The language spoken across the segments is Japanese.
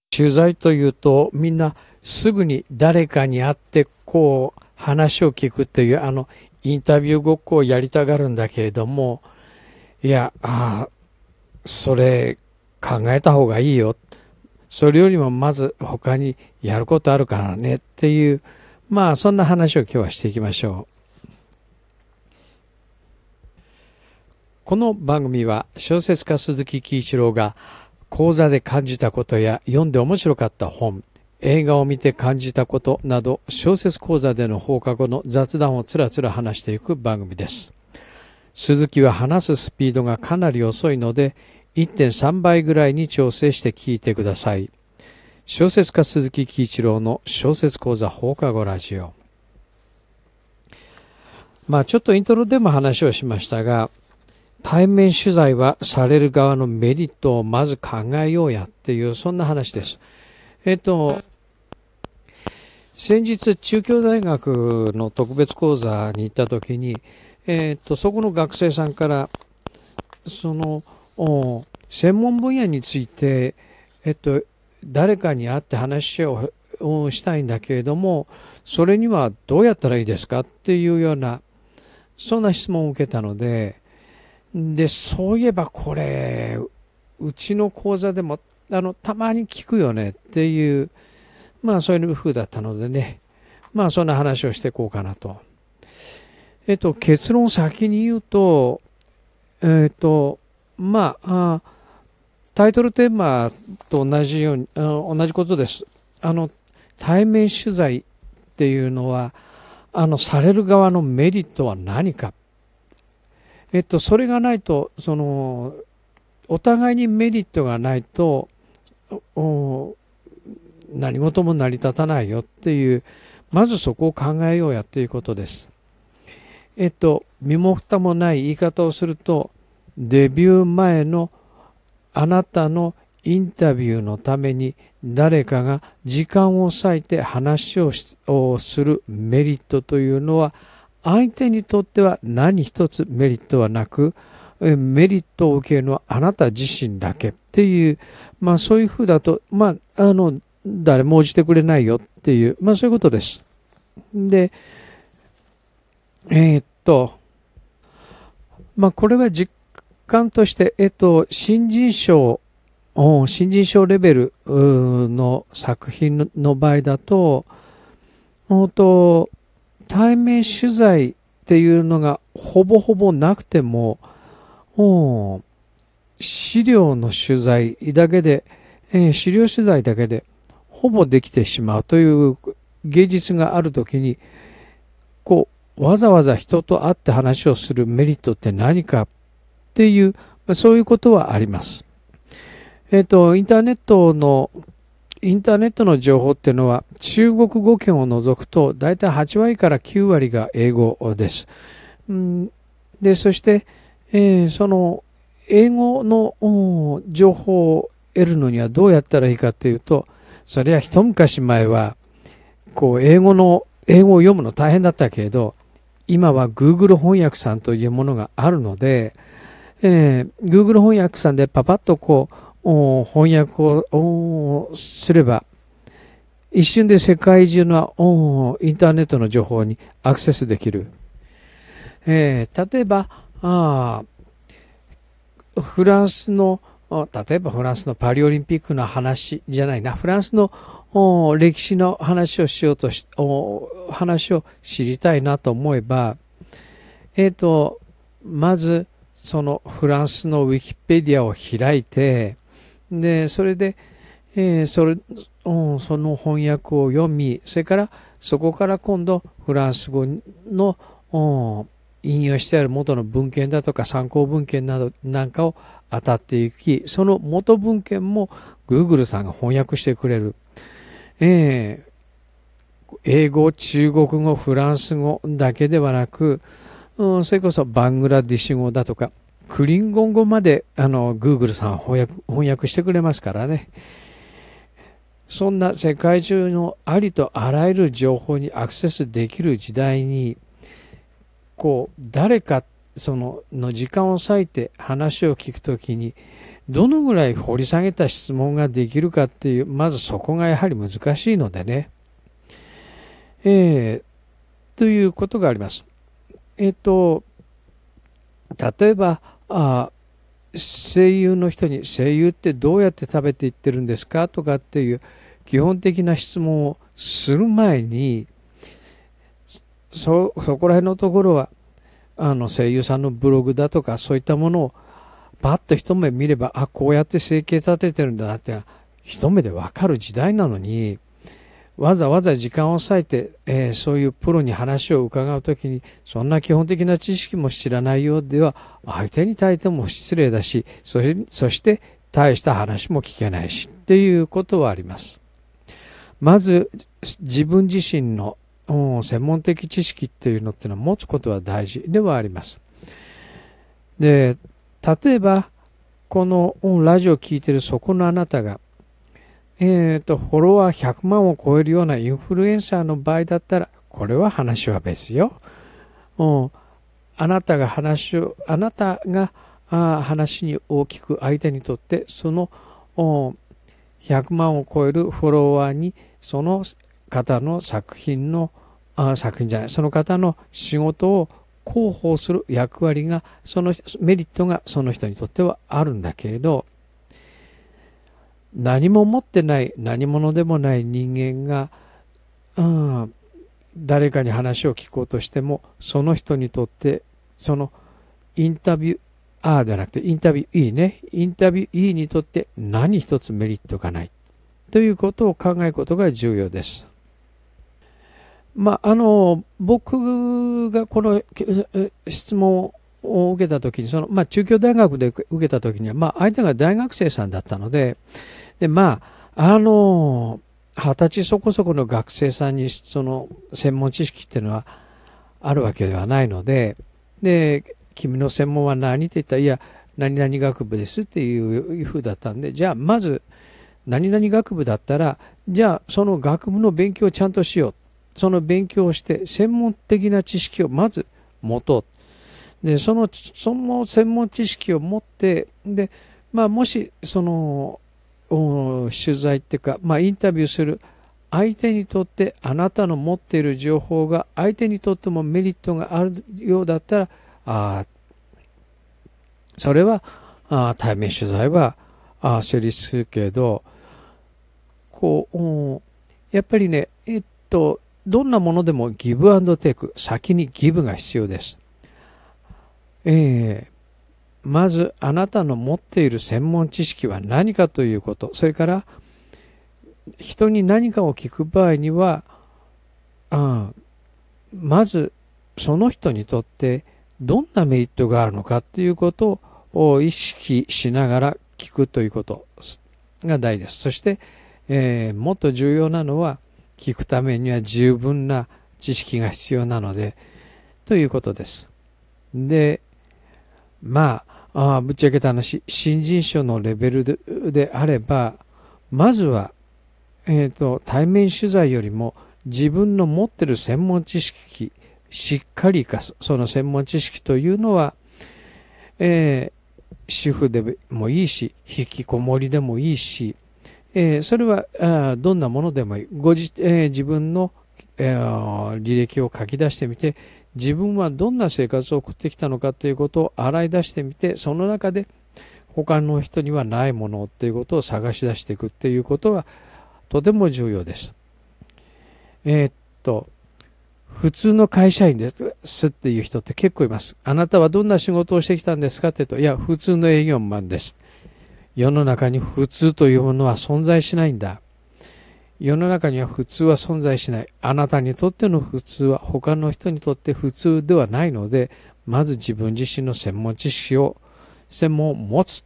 取材というとみんなすぐに誰かに会ってこう話を聞くというインタビューごっこをやりたがるんだけれども、いや、それ考えた方がいいよ。それよりもまず他にやることあるからねっていう、そんな話を今日はしていきましょう。この番組は小説家鈴木喜一郎が講座で感じたことや読んで面白かった本、映画を見て感じたことなど小説講座での放課後の雑談をつらつら話していく番組です。鈴木は話すスピードがかなり遅いので 1.3 倍ぐらいに調整して聞いてください。小説家鈴木喜一郎の小説講座放課後ラジオ。ちょっとイントロでも話をしましたが、対面取材はされる側のメリットをまず考えようやっていう、そんな話です。先日中京大学の特別講座に行った時に、そこの学生さんからその専門分野について、誰かに会って話をしたいんだけれども、それにはどうやったらいいですかっていうような、そんな質問を受けたので、そういえばこれうちの講座でもたまに聞くよねっていう、そういう風だったのでね、そんな話をしていこうかなと。結論先に言うと、タイトルテーマと同じように同じことです。対面取材っていうのはされる側のメリットは何か。それがないと、お互いにメリットがないと何事も成り立たないよっていう、まずそこを考えようやということです。身も蓋もない言い方をすると、デビュー前のあなたのインタビューのために誰かが時間を割いて話をするメリットというのは、相手にとっては何一つメリットはなく、メリットを受けるのはあなた自身だけっていう、そういうふうだと、誰も応じてくれないよっていう、そういうことです。で、これは実感として、新人賞レベルの作品の場合だと、対面取材っていうのがほぼほぼなくても、資料の取材だけで、資料取材だけでほぼできてしまうという芸術があるときに、わざわざ人と会って話をするメリットって何かっていう、そういうことはあります。インターネットの情報っていうのは中国語圏を除くとだいたい8割から9割が英語です。で、そして、その英語の情報を得るのにはどうやったらいいかというと、それは一昔前は英語を読むの大変だったけれど、今は Google 翻訳さんというものがあるので、Google 翻訳さんでパパッと翻訳をすれば一瞬で世界中のインターネットの情報にアクセスできる。例えばフランスのパリオリンピックの話じゃないな、フランスの歴史の話を話を知りたいなと思えば、まずそのフランスのウィキペディアを開いて、でそれで、その翻訳を読み、それからそこから今度フランス語の引用してある元の文献だとか参考文献なんかを当たっていき、その元文献も Google さんが翻訳してくれる。英語、中国語、フランス語だけではなく、それこそバングラディッシュ語だとかクリンゴン語までGoogle さん翻訳してくれますからね。そんな世界中のありとあらゆる情報にアクセスできる時代に、誰かの時間を割いて話を聞くときに、どのぐらい掘り下げた質問ができるかっていう、まずそこがやはり難しいのでね。ということがあります。例えば、声優の人に、声優ってどうやって食べていってるんですかとかっていう基本的な質問をする前に、そこら辺のところは、声優さんのブログだとかそういったものをパッと一目見れば、こうやって生計立ててるんだなって一目でわかる時代なのに、わざわざ時間を割いて、そういうプロに話を伺うときに、そんな基本的な知識も知らないようでは、相手に対しても失礼だし、そして大した話も聞けないし、っていうことはあります。まず、自分自身の専門的知識っていうのってのは持つことは大事ではあります。で、例えば、このラジオを聞いているそこのあなたが、フォロワー100万を超えるようなインフルエンサーの場合だったら、これは話は別よ。あなたが話に大きく相手にとって、その100万を超えるフォロワーに、その方のその方の仕事を広報する役割が、そのメリットがその人にとってはあるんだけれど、何も持ってない、何者でもない人間が、誰かに話を聞こうとしても、その人にとって、そのインタビュー、ではなくてインタビュー E ね、インタビュー E にとって何一つメリットがない。ということを考えることが重要です。僕がこの質問を受けたときに、中京大学で受けたときには、相手が大学生さんだったので、20歳そこそこの学生さんにその専門知識っていうのはあるわけではないので、君の専門は何って言ったら、いや、何々学部ですっていうふうだったんで、じゃあまず、何々学部だったら、じゃあその学部の勉強をちゃんとしよう。その勉強をして、専門的な知識をまず持とう。で、その専門知識を持って、で、もし、取材っていうか、インタビューする相手にとって、あなたの持っている情報が相手にとってもメリットがあるようだったら、それは、対面取材は、成立するけど、やっぱりね、どんなものでもギブアンドテイク、先にギブが必要です。まずあなたの持っている専門知識は何かということ、それから人に何かを聞く場合には、まずその人にとってどんなメリットがあるのかということを意識しながら聞くということが大事です。そして、もっと重要なのは、聞くためには十分な知識が必要なので、ということです。で、ぶっちゃけた話、新人賞のレベルであれば、まずは、対面取材よりも自分の持っている専門知識、しっかり生かす。その専門知識というのは、主婦でもいいし、引きこもりでもいいし、それはどんなものでもいい。自分の、履歴を書き出してみて、自分はどんな生活を送ってきたのかということを洗い出してみて、その中で他の人にはないものということを探し出していくということがとても重要です。普通の会社員ですっていう人って結構います。あなたはどんな仕事をしてきたんですかって言うと、いや、普通の営業マンです。世の中に普通というものは存在しないんだ。世の中には普通は存在しない。あなたにとっての普通は他の人にとって普通ではないので、まず自分自身の専門を持つって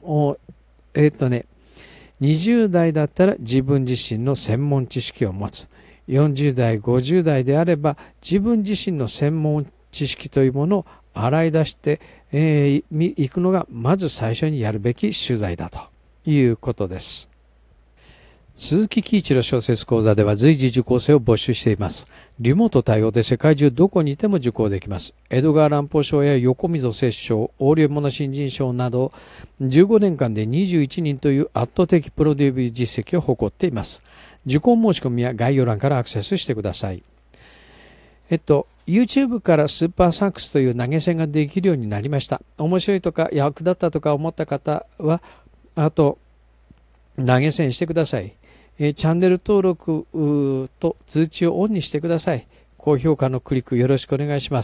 、20代だったら自分自身の専門知識を持つ。40代、50代であれば自分自身の専門知識というものを洗い出していくのがまず最初にやるべき取材だということです。 鈴木喜一郎小説講座では随時受講生を募集しています。リモート対応で世界中どこにいても受講できます。江戸川乱歩賞や横溝摂賞、横領物新人賞など15年間で21人という圧倒的プロデビュー実績を誇っています。受講申し込みは概要欄からアクセスしてください。YouTube からスーパーサンクスという投げ銭ができるようになりました。面白いとか役立ったとか思った方は、投げ銭してください。チャンネル登録と通知をオンにしてください。高評価のクリックよろしくお願いします。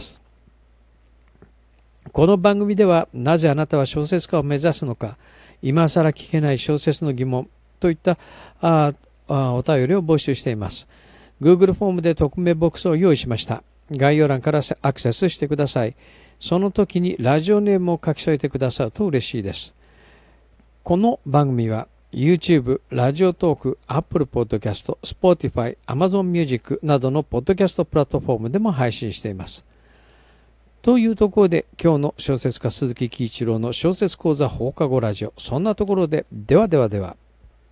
この番組では、なぜあなたは小説家を目指すのか、今更聞けない小説の疑問といったお便りを募集しています。Google フォームで匿名ボックスを用意しました。概要欄からアクセスしてください。その時にラジオネームを書き添えてくださると嬉しいです。この番組はYouTube、ラジオトーク、Apple Podcast、Spotify、Amazon Music などのポッドキャストプラットフォームでも配信しています。というところで今日の小説家鈴木喜一郎の小説講座放課後ラジオ、そんなところで、ではではでは。